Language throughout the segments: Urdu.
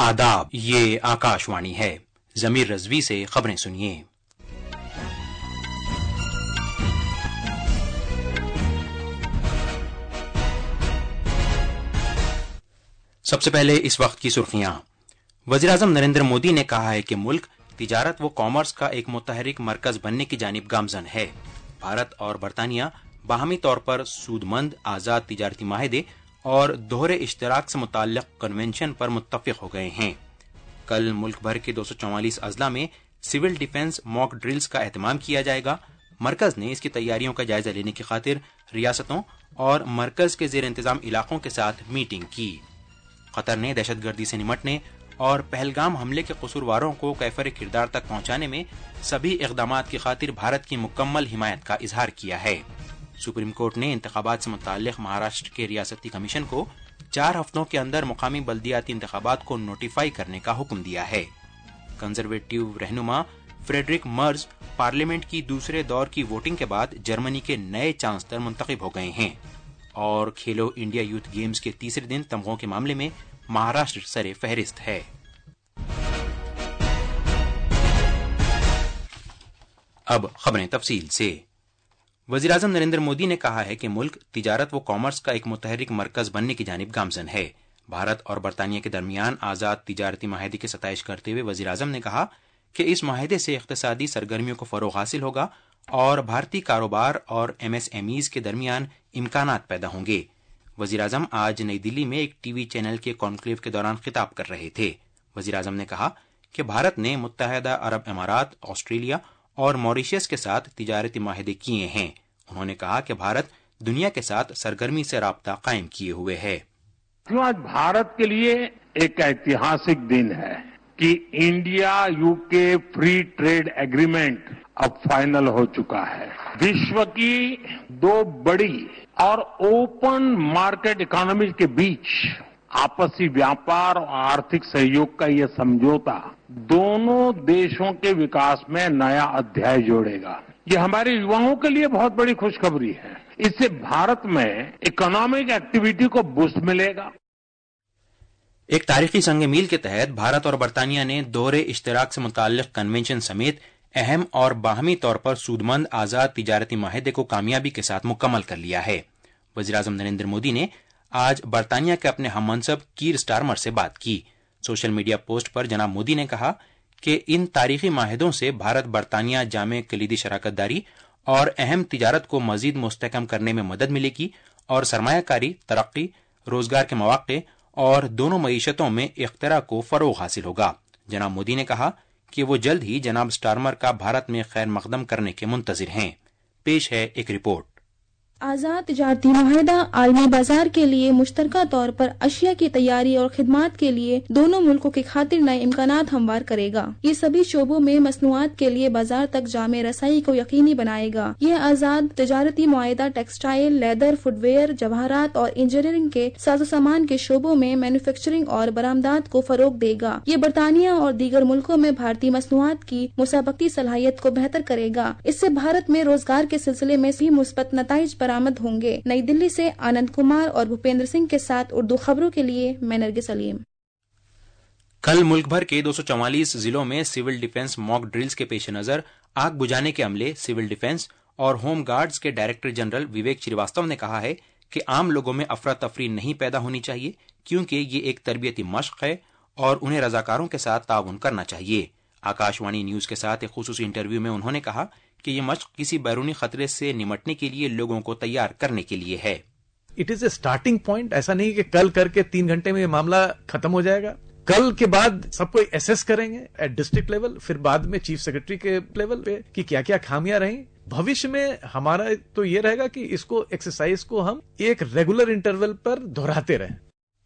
آداب، یہ آکاشوانی ہے۔ ضمیر رضوی سے خبریں سنیے۔ سب سے پہلے اس وقت کی سرخیاں۔ وزیراعظم نریندر مودی نے کہا ہے کہ ملک تجارت و کامرس کا ایک متحرک مرکز بننے کی جانب گامزن ہے۔ بھارت اور برطانیہ باہمی طور پر سود مند آزاد تجارتی معاہدے اور دوہرے اشتراک سے متعلق کنونشن پر متفق ہو گئے ہیں۔ کل ملک بھر کے 244 اضلاع میں سول ڈیفنس موک ڈرلز کا اہتمام کیا جائے گا۔ مرکز نے اس کی تیاریوں کا جائزہ لینے کی خاطر ریاستوں اور مرکز کے زیر انتظام علاقوں کے ساتھ میٹنگ کی۔ قطر نے دہشت گردی سے نمٹنے اور پہلگام حملے کے قصورواروں کو کیفر کردار تک پہنچانے میں سبھی اقدامات کی خاطر بھارت کی مکمل حمایت کا اظہار کیا ہے۔ سپریم کورٹ نے انتخابات سے متعلق مہاراشٹر کے ریاستی کمیشن کو 4 ہفتوں کے اندر مقامی بلدیاتی انتخابات کو نوٹیفائی کرنے کا حکم دیا ہے۔ کنزرویٹو رہنما فریڈرک مرز پارلیمنٹ کی دوسرے دور کی ووٹنگ کے بعد جرمنی کے نئے چانسلر منتخب ہو گئے ہیں، اور کھیلو انڈیا یوتھ گیمز کے تیسرے دن تمغوں کے معاملے میں مہاراشٹر سر فہرست ہے۔ اب خبریں تفصیل سے۔ وزیراعظم نریندر مودی نے کہا ہے کہ ملک تجارت و کامرس کا ایک متحرک مرکز بننے کی جانب گامزن ہے۔ بھارت اور برطانیہ کے درمیان آزاد تجارتی معاہدے کی ستائش کرتے ہوئے وزیراعظم نے کہا کہ اس معاہدے سے اقتصادی سرگرمیوں کو فروغ حاصل ہوگا اور بھارتی کاروبار اور ایم ایس ایم ایز کے درمیان امکانات پیدا ہوں گے۔ وزیراعظم آج نئی دلی میں ایک ٹی وی چینل کے کانکلیو کے دوران خطاب کر رہے تھے۔ وزیراعظم نے کہا کہ بھارت نے متحدہ عرب امارات، آسٹریلیا اور موریشس کے ساتھ تجارتی معاہدے کیے ہیں۔ انہوں نے کہا کہ بھارت دنیا کے ساتھ سرگرمی سے رابطہ قائم کیے ہوئے ہے۔ آج بھارت کے لیے ایک ایتہاسک دن ہے کہ India UK free trade agreement اب فائنل ہو چکا ہے۔ وشو کی 2 بڑی اور اوپن مارکیٹ اکانومی کے بیچ آپسی ویاپار اور آرتھک سہیوگ کا یہ سمجھوتا دونوں دیشوں کے وکاس میں نیا ادھیائے جوڑے گا۔ یہ ہمارے یواؤں کے لیے بہت بڑی خوشخبری ہے۔ اس سے بھارت میں اکنامک ایکٹیویٹی کو بوسٹ ملے گا۔ ایک تاریخی سنگ میل کے تحت بھارت اور برطانیہ نے دوہرے اشتراک سے متعلق کنونشن سمیت اہم اور باہمی طور پر سودمند آزاد تجارتی معاہدے کو کامیابی کے ساتھ مکمل کر لیا ہے۔ وزیراعظم نریندر مودی نے آج برطانیہ کے اپنے ہم منصب کیر سٹارمر سے بات کی۔ سوشل میڈیا پوسٹ پر جناب مودی نے کہا کہ ان تاریخی معاہدوں سے بھارت برطانیہ جامع کلیدی شراکت داری اور اہم تجارت کو مزید مستحکم کرنے میں مدد ملے گی اور سرمایہ کاری، ترقی، روزگار کے مواقع اور دونوں معیشتوں میں اختراع کو فروغ حاصل ہوگا۔ جناب مودی نے کہا کہ وہ جلد ہی جناب سٹارمر کا بھارت میں خیر مقدم کرنے کے منتظر ہیں۔ پیش ہے ایک رپورٹ۔ آزاد تجارتی معاہدہ عالمی بازار کے لیے مشترکہ طور پر اشیاء کی تیاری اور خدمات کے لیے دونوں ملکوں کی خاطر نئے امکانات ہموار کرے گا۔ یہ سبھی شعبوں میں مصنوعات کے لیے بازار تک جامع رسائی کو یقینی بنائے گا۔ یہ آزاد تجارتی معاہدہ ٹیکسٹائل، لیدر، فٹ ویئر، جواہرات اور انجینئرنگ کے ساز و سامان کے شعبوں میں مینوفیکچرنگ اور برآمدات کو فروغ دے گا۔ یہ برطانیہ اور دیگر ملکوں میں بھارتی مصنوعات کی مسابقتی صلاحیت کو بہتر کرے گا۔ اس سے بھارت میں روزگار کے سلسلے میں بھی مثبت نتائج برآمد ہوں گے۔ نئی دلی سے آنند کمار اور بھوپیندر سنگھ کے ساتھ اردو خبروں کے لیے میں نرگس سلیم۔ کل ملک بھر کے 244 ضلعوں میں سول ڈیفنس موک ڈرلز کے پیش نظر آگ بجھانے کے عملے سول ڈیفنس اور ہوم گارڈز کے ڈائریکٹر جنرل وویک شریواستو نے کہا ہے کہ عام لوگوں میں افراتفری نہیں پیدا ہونی چاہیے، کیونکہ یہ ایک تربیتی مشق ہے اور انہیں رضاکاروں کے ساتھ تعاون کرنا چاہیے۔ آکاشوانی نیوز کے ساتھ ایک خصوصی انٹرویو میں انہوں نے کہا کہ یہ مشق کسی بیرونی خطرے سے نمٹنے کے لیے لوگوں کو تیار کرنے کے لیے ہے۔ It is a starting point. ایسا نہیں کہ کل کر کے 3 گھنٹے میں یہ معاملہ ختم ہو جائے گا۔ کل کے بعد سب کو ایسیس کریں گے ایٹ ڈسٹرکٹ لیول، پھر بعد میں چیف سیکرٹری کے لیول پہ کہ کیا کیا خامیاں رہیں۔ بھوشیہ میں ہمارا تو یہ رہے گا کہ اس کو ایکسرسائز کو ہم ایک ریگولر انٹرول پر دہراتے رہیں۔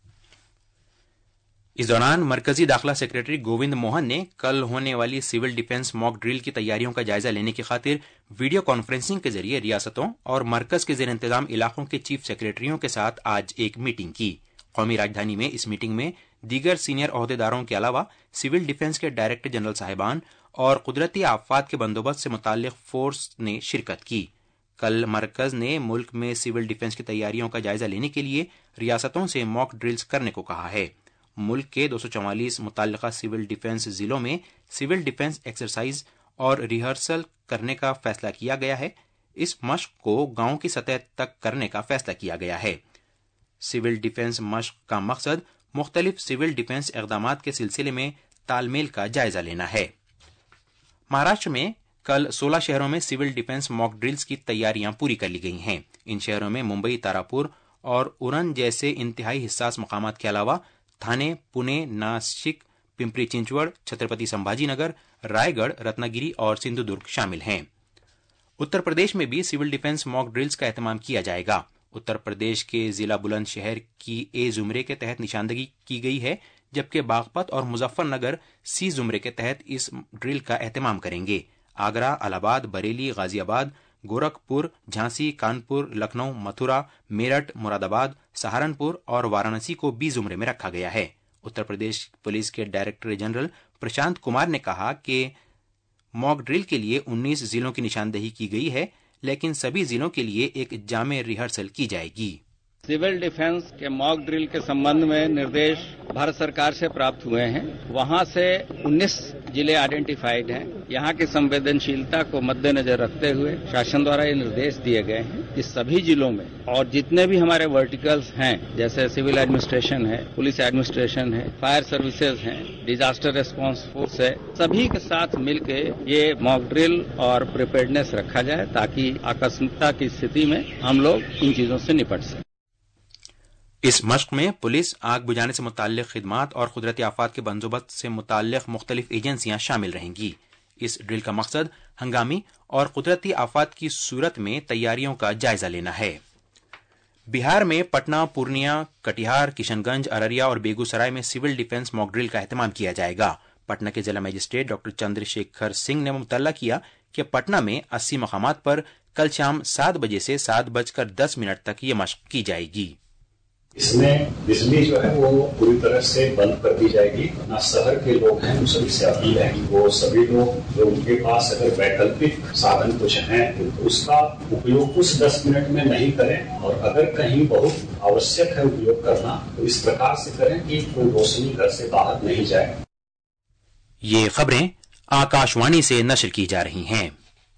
اس دوران مرکزی داخلہ سیکرٹری گووند موہن نے کل ہونے والی سول ڈیفنس موک ڈرل کی تیاریوں کا جائزہ لینے کی خاطر ویڈیو کانفرنسنگ کے ذریعے ریاستوں اور مرکز کے زیر انتظام علاقوں کے چیف سیکرٹریوں کے ساتھ آج ایک میٹنگ کی۔ قومی راجدھانی میں اس میٹنگ میں دیگر سینئر عہدیداروں کے علاوہ سول ڈیفنس کے ڈائریکٹر جنرل صاحبان اور قدرتی آفات کے بندوبست سے متعلق فورس نے شرکت کی۔ کل مرکز نے ملک میں سول ڈیفنس کی تیاریوں کا جائزہ لینے کے لیے ریاستوں سے موک ڈرلز کرنے کو کہا ہے۔ ملک کے 244 متعلقہ سول ڈیفنس ضلعوں میں سول ڈیفنس ایکسرسائز اور ریہرسل کرنے کا فیصلہ کیا گیا ہے. اس مشق کو گاؤں کی سطح تک کرنے کا فیصلہ کیا گیا ہے. سول ڈیفنس مشق کا مقصد مختلف سول ڈیفنس اقدامات کے سلسلے میں تال میل کا جائزہ لینا ہے. مہاراشٹر میں کل 16 شہروں میں سول ڈیفنس موک ڈرلز کی تیاریاں پوری کر لی گئی ہیں. ان شہروں میں ممبئی، تاراپور اور اورن جیسے انتہائی حساس مقامات کے علاوہ تھانے، پونے، ناسک، پمپری چنچوڑ، چھترپتی سمبھاجی نگر، رائے گڑھ، رتنا گیری اور سندھو درگ شامل ہیں. اتر پردیش میں بھی سول ڈیفنس موک ڈرلز کا اہتمام کیا جائے گا. اتر پردیش کے ضلع بلند شہر کی اے زمرے کے تحت نشاندہی کی گئی ہے، جبکہ باغپت اور مظفر نگر سی زمرے کے تحت اس ڈرل کا اہتمام کریں گے. آگرہ، الہ آباد، بریلی، غازی آباد، گورکھپور، جھانسی، کانپور، لکھنؤ، متھرا، میرٹھ، مراد آباد، سہارنپور اور وارانسی کو بی زمرے میں رکھا گیا ہے. اتر پردیش پولیس کے ڈائریکٹر جنرل پرشانت کمار نے کہا کہ موک ڈرل کے لیے 19 ضلعوں کی نشاندہی کی گئی ہے، لیکن سبھی ضلعوں کے لیے ایک جامع ریہرسل کی جائے گی. سول ڈیفنس کے موک ڈرل کے سمبند میں نردیش بھارت سرکار سے پراپت ہوئے ہیں. وہاں سے 19 ضلع آئیڈینٹیفائڈ ہیں. یہاں کی سنویدنشیلتا کو مد نظر رکھتے ہوئے شاسن دوارا یہ نردیش دیے گئے ہیں کہ سبھی ضلعوں میں اور جتنے بھی ہمارے ورٹیکلز ہیں جیسے سول ایڈمنسٹریشن ہے، پولیس ایڈمنسٹریشن ہے، فائر سروسز ہیں، ڈیزاسٹر ریسپانس فورس ہے، سبھی کے ساتھ مل کے یہ موک ڈرل اور پریپیئرڈنیس رکھا جائے تاکہ آکسمکتا کی استھتی میں ہم لوگ ان چیزوں سے نپٹ سکیں. اس مشق میں پولیس، آگ بجھانے سے متعلق خدمات اور قدرتی آفات کے بندوبست سے متعلق مختلف ایجنسیاں شامل رہیں گی. اس ڈرل کا مقصد ہنگامی اور قدرتی آفات کی صورت میں تیاریوں کا جائزہ لینا ہے. بہار میں پٹنہ، پورنیہ، کٹیہار، کشن گنج، ارریا اور بیگو سرائے میں سول ڈیفنس موک ڈرل کا اہتمام کیا جائے گا. پٹنہ کے ضلع مجسٹریٹ ڈاکٹر چندر شیکھر سنگھ نے مطلع کیا کہ پٹنہ میں 80 مقامات پر کل شام 7 بجے سے 7:10 تک یہ مشق کی جائے گی. اس میں بجلی جو ہے وہ پوری طرح سے بند کر دی جائے گی. نہ شہر کے لوگ ہیں ان سبھی سے اپیل ہے کہ وہ سبھی لوگ جو ان کے پاس اگر ویکلپک سادھن کچھ ہیں تو اس کا اپیوگ اس 10 منٹ میں نہیں کریں، اور اگر کہیں بہت آوشیک ہے اپیوگ کرنا تو اس پرکار سے کریں کہ کوئی روشنی گھر سے باہر نہیں جائے. یہ خبریں آکاشوانی سے نشر کی جا رہی ہیں.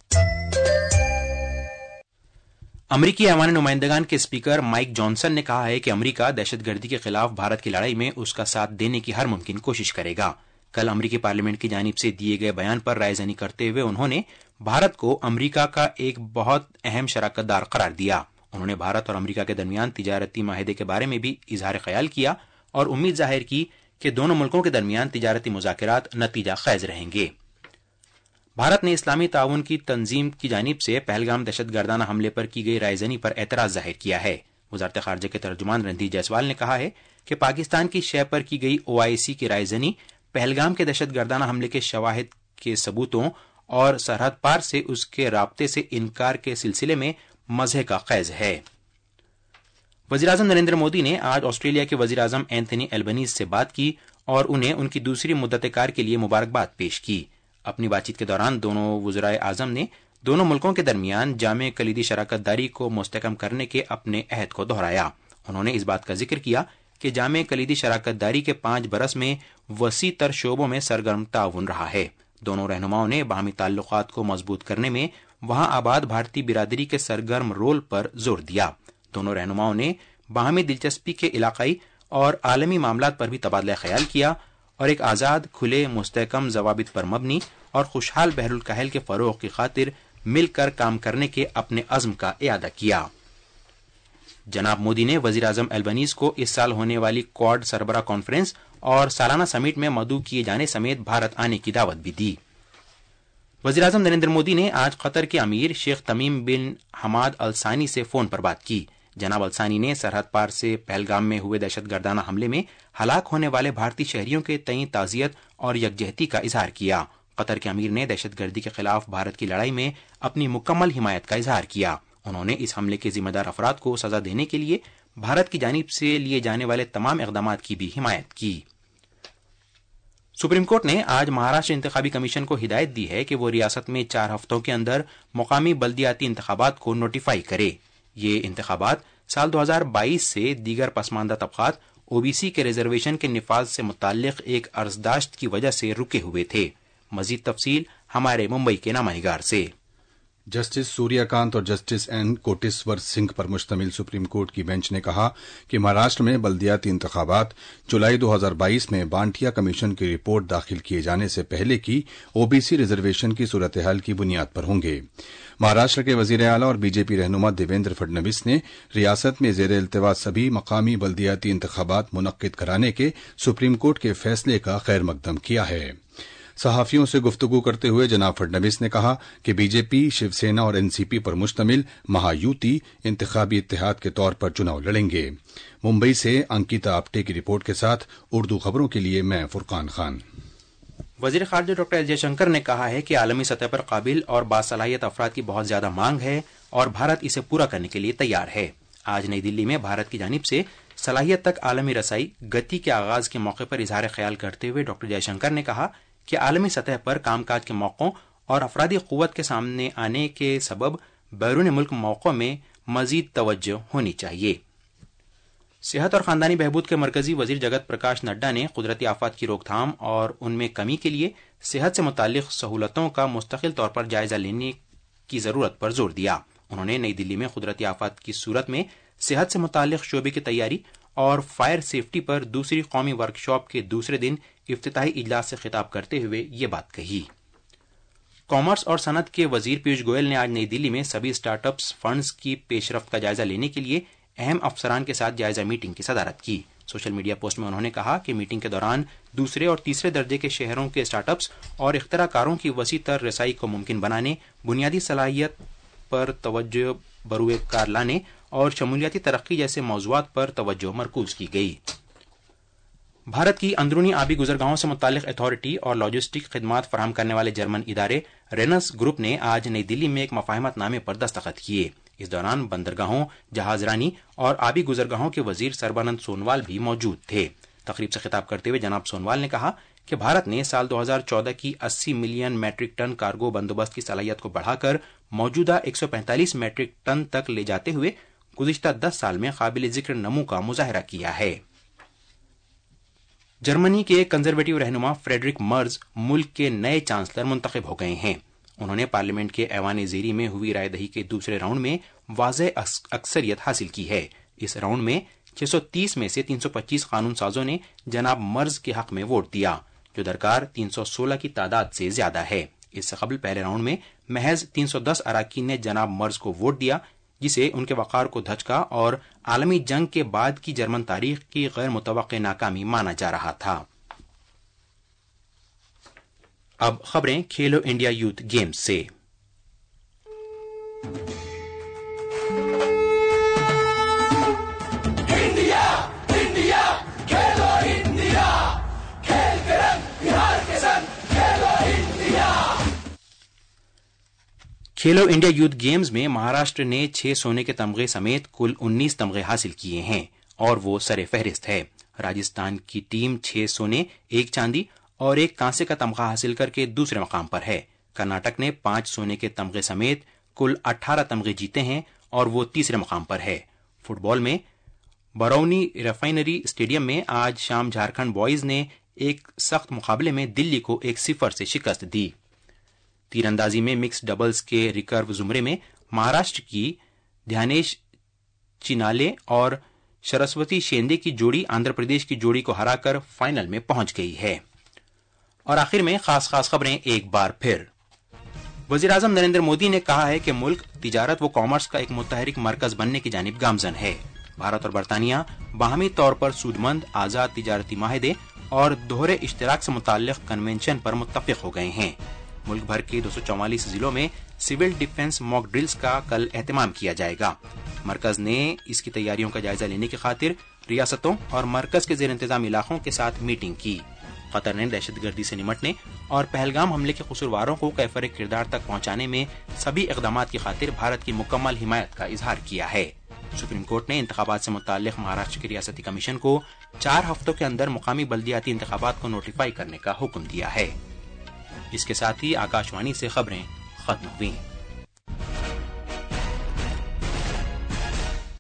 امریکی ایوان نمائندگان کے اسپیکر مائک جانسن نے کہا ہے کہ امریکہ دہشت گردی کے خلاف بھارت کی لڑائی میں اس کا ساتھ دینے کی ہر ممکن کوشش کرے گا. کل امریکی پارلیمنٹ کی جانب سے دیے گئے بیان پر رائے زنی کرتے ہوئے انہوں نے بھارت کو امریکہ کا ایک بہت اہم شراکت دار قرار دیا. انہوں نے بھارت اور امریکہ کے درمیان تجارتی معاہدے کے بارے میں بھی اظہار خیال کیا اور امید ظاہر کی کہ دونوں ملکوں کے درمیان تجارتی مذاکرات نتیجہ خیز رہیں گے. بھارت نے اسلامی تعاون کی تنظیم کی جانب سے پہلگام دہشت گردانہ حملے پر کی گئی رائے زنی پر اعتراض ظاہر کیا ہے. وزارت خارجہ کے ترجمان رندھیر جیسوال نے کہا ہے کہ پاکستان کی شے پر کی گئی OIC کی رائے زنی پہلگام کے دہشت گردانہ حملے کے شواہد کے ثبوتوں اور سرحد پار سے اس کے رابطے سے انکار کے سلسلے میں مضحک کا خیز ہے. وزیراعظم نریندر مودی نے آج آسٹریلیا کے وزیر اعظم اینتھنی البنیز سے بات کی اور انہیں ان کی دوسری مدت کار کے لیے مبارکباد پیش کی. اپنی بات چیت کے دوران دونوں وزرائے اعظم نے دونوں ملکوں کے درمیان جامع کلیدی شراکت داری کو مستحکم کرنے کے اپنے عہد کو دہرایا. انہوں نے اس بات کا ذکر کیا کہ جامع کلیدی شراکت داری کے 5 برس میں وسیع تر شعبوں میں سرگرم تعاون رہا ہے. دونوں رہنماؤں نے باہمی تعلقات کو مضبوط کرنے میں وہاں آباد بھارتی برادری کے سرگرم رول پر زور دیا. دونوں رہنماؤں نے باہمی دلچسپی کے علاقائی اور عالمی معاملات پر بھی تبادلہ خیال کیا اور ایک آزاد، کھلے، مستحکم ضوابط پر مبنی اور خوشحال بحر الکاہل کے فروغ کی خاطر مل کر کام کرنے کے اپنے عزم کا اعادہ کیا. جناب مودی نے وزیر اعظم البنیز کو اس سال ہونے والی کوڈ سربراہ کانفرنس اور سالانہ سمٹ میں مدعو کیے جانے سمیت بھارت آنے کی دعوت بھی دی. وزیر اعظم نریندر مودی نے آج قطر کے امیر شیخ تمیم بن حماد الثانی سے فون پر بات کی. جناب الثانی نے سرحد پار سے پہلگام میں ہوئے دہشت گردانہ حملے میں ہلاک ہونے والے بھارتی شہریوں کے تئیں تعزیت اور یکجہتی کا اظہار کیا. قطر کے امیر نے دہشت گردی کے خلاف بھارت کی لڑائی میں اپنی مکمل حمایت کا اظہار کیا. انہوں نے اس حملے کے ذمہ دار افراد کو سزا دینے کے لیے بھارت کی جانب سے لیے جانے والے تمام اقدامات کی بھی حمایت کی. سپریم کورٹ نے آج مہاراشٹر انتخابی کمیشن کو ہدایت دی ہے کہ وہ ریاست میں 4 ہفتوں کے اندر مقامی بلدیاتی انتخابات کو نوٹیفائی کرے. یہ انتخابات سال 2022 سے دیگر پسماندہ طبقات، OBC کے ریزرویشن کے نفاذ سے متعلق ایک عرضداشت کی وجہ سے رکے ہوئے تھے۔ مزید تفصیل ہمارے ممبئی کے نامہ نگار سے۔ جسٹس سوریہ کانت اور جسٹس این کوٹیسور سنگھ پر مشتمل سپریم کورٹ کی بینچ نے کہا کہ مہاراشٹر میں بلدیاتی انتخابات جولائی 2022 میں بانٹیا کمیشن کی رپورٹ داخل کیے جانے سے پہلے کی OBC ریزرویشن کی صورتحال کی بنیاد پر ہوں گے۔ مہاراشٹر کے وزیر اعلی اور BJP رہنما دیویندر فڈنویس نے ریاست میں زیر التوا سبھی مقامی بلدیاتی انتخابات منعقد کرانے کے سپریم کورٹ کے فیصلے کا خیر مقدم کیا ہے۔ صحافیوں سے گفتگو کرتے ہوئے جناب فڈنویس نے کہا کہ BJP، شیو سینا اور NCP پر مشتمل مہا یوتی انتخابی اتحاد کے طور پر چناؤ لڑیں گے۔ ممبئی سے انکتا آپٹے کی رپورٹ کے ساتھ اردو خبروں کے لیے میں فرقان خان۔ وزیر خارجہ ڈاکٹر ایس جے شنکر نے کہا ہے کہ عالمی سطح پر قابل اور باصلاحیت افراد کی بہت زیادہ مانگ ہے اور بھارت اسے پورا کرنے کے لیے تیار ہے۔ آج نئی دلی میں بھارت کی جانب سے صلاحیت تک عالمی رسائی گتی کے آغاز کے موقع پر اظہار خیال کرتے ہوئے ڈاکٹر جے شنکر نے کہا کہ عالمی سطح پر کام کاج کے موقعوں اور افرادی قوت کے سامنے آنے کے سبب بیرون ملک موقعوں میں مزید توجہ ہونی چاہیے۔ صحت اور خاندانی بہبود کے مرکزی وزیر جگت پرکاش نڈا نے قدرتی آفات کی روک تھام اور ان میں کمی کے لیے صحت سے متعلق سہولتوں کا مستقل طور پر جائزہ لینے کی ضرورت پر زور دیا۔ انہوں نے نئی دلی میں قدرتی آفات کی صورت میں صحت سے متعلق شعبے کی تیاری اور فائر سیفٹی پر دوسری قومی ورکشاپ کے دوسرے دن افتتاحی اجلاس سے خطاب کرتے ہوئے یہ بات کہی۔ کامرس اور صنعت کے وزیر پیوش گوئل نے آج نئی دلی میں سبھی اسٹارٹ اپس فنڈز کی پیش رفت کا جائزہ لینے کے لیے اہم افسران کے ساتھ جائزہ میٹنگ کی صدارت کی۔ سوشل میڈیا پوسٹ میں انہوں نے کہا کہ میٹنگ کے دوران دوسرے اور تیسرے درجے کے شہروں کے اسٹارٹ اپس اور اختراع کاروں کی وسیع تر رسائی کو ممکن بنانے، بنیادی صلاحیت پر توجہ بروئے کار لانے اور شمولیاتی ترقی جیسے موضوعات پر توجہ مرکوز کی گئی۔ بھارت کی اندرونی آبی گزرگاہوں سے متعلق اتھارٹی اور لاجسٹک خدمات فراہم کرنے والے جرمن ادارے رینس گروپ نے آج نئی دلی میں ایک مفاہمت نامے پر دستخط کیے۔ اس دوران بندرگاہوں، جہاز رانی اور آبی گزرگاہوں کے وزیر سربانند سونوال بھی موجود تھے۔ تقریب سے خطاب کرتے ہوئے جناب سونوال نے کہا کہ بھارت نے سال 2014 کی 80 ملین میٹرک ٹن کارگو بندوبست کی صلاحیت کو بڑھا کر موجودہ 145 میٹرک ٹن تک لے جاتے ہوئے گزشتہ 10 سال میں قابل ذکر نمو کا مظاہرہ کیا ہے۔ جرمنی کے کنزرویٹو رہنما فریڈرک مرز ملک کے نئے چانسلر منتخب ہو گئے ہیں۔ انہوں نے پارلیمنٹ کے ایوان زیری میں ہوئی رائے دہی کے دوسرے راؤنڈ میں واضح اکثریت حاصل کی ہے۔ اس راؤنڈ میں 630 میں سے 325 قانون سازوں نے جناب مرز کے حق میں ووٹ دیا، جو درکار 316 کی تعداد سے زیادہ ہے۔ اس سے قبل پہلے راؤنڈ میں محض 310 اراکین نے جناب مرز کو ووٹ دیا، جسے ان کے وقار کو دھچکا اور عالمی جنگ کے بعد کی جرمن تاریخ کی غیر متوقع ناکامی مانا جا رہا تھا۔ اب خبریں کھیلو انڈیا یوتھ گیمز سے۔ کھیلو انڈیا یوتھ گیمز میں مہاراشٹر نے 6 سونے کے تمغے سمیت کل 19 تمغے حاصل کیے ہیں اور وہ سر فہرست ہے۔ راجستھان کی ٹیم 6 سونے، 1 چاندی اور 1 کانسے کا تمغہ حاصل کر کے دوسرے مقام پر ہے۔ کرناٹک نے 5 سونے کے تمغے سمیت کل 18 تمغے جیتے ہیں اور وہ تیسرے مقام پر ہے۔ فٹ بال میں برونی ریفائنری اسٹیڈیم میں آج شام جھارکھنڈ بوائز نے ایک سخت مقابلے میں دلی کو 1-0 سے شکست دی۔ تیر اندازی میں مکس ڈبلز کے ریکرو زمرے میں مہاراشٹر کی دھیانیش چینالے اور سرسوتی شیندے کی جوڑی آندھرا پردیش کی جوڑی کو ہرا کر فائنل میں پہنچ گئی ہے۔ اور آخر میں خاص خبریں ایک بار پھر۔ وزیر اعظم نریندر مودی نے کہا ہے کہ ملک تجارت و کامرس کا ایک متحرک مرکز بننے کی جانب گامزن ہے۔ بھارت اور برطانیہ باہمی طور پر سودمند آزاد تجارتی معاہدے اور دوہرے اشتراک سے متعلق کنونشن پر متفق ہو گئے ہیں۔ ملک بھر کے 244 ضلعوں میں سول ڈیفنس موک ڈرلز کا کل اہتمام کیا جائے گا۔ مرکز نے اس کی تیاریوں کا جائزہ لینے کی خاطر ریاستوں اور مرکز کے زیر انتظام علاقوں کے ساتھ میٹنگ کی۔ قطر نے دہشت گردی سے نمٹنے اور پہلگام حملے کے قصورواروں کو کیفر کردار تک پہنچانے میں سبھی اقدامات کی خاطر بھارت کی مکمل حمایت کا اظہار کیا ہے۔ سپریم کورٹ نے انتخابات سے متعلق مہاراشٹر کی ریاستی کمیشن کو 4 ہفتوں کے اندر مقامی بلدیاتی انتخابات کو نوٹیفائی کرنے کا حکم دیا ہے۔ اس کے ساتھ ہی آکاشوانی سے خبریں ختم ہوئیں۔